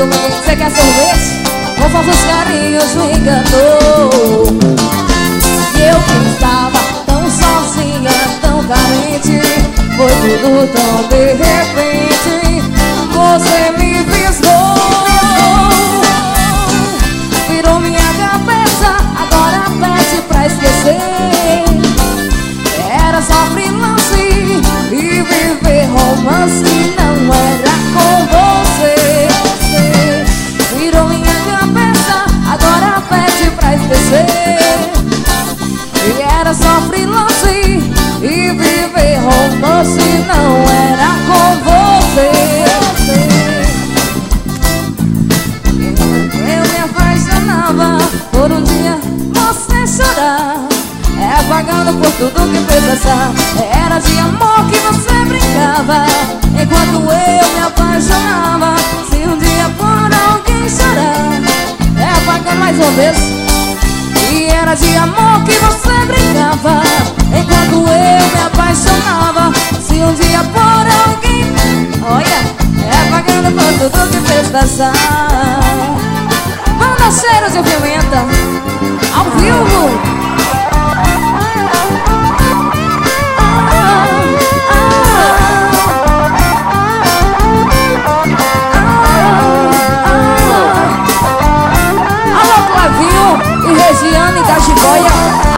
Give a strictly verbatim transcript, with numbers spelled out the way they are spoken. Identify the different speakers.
Speaker 1: viu, meu? Você quer sorvete? Com falsos carinhos me enganou. E eu que estava tão sozinha, tão carente, foi tudo tão de repente. Você me fisgou, virou minha cabeça, agora pede pra esquecer. Era só freelance e viver romance, não era com você. Virou minha cabeça, agora pede pra esquecer. E era só freelance e viver romance, não era com você. Eu me apaixonava por um dia você chorar, é pagando por tudo que fez passar. Era de amor que você brincava, enquanto eu me apaixonava. Se um dia por alguém chorar, é pagando mais uma vez. E era de amor que você brincava, enquanto eu me apaixonava. Se um dia por alguém, olha, é pagando por tudo que fez passar.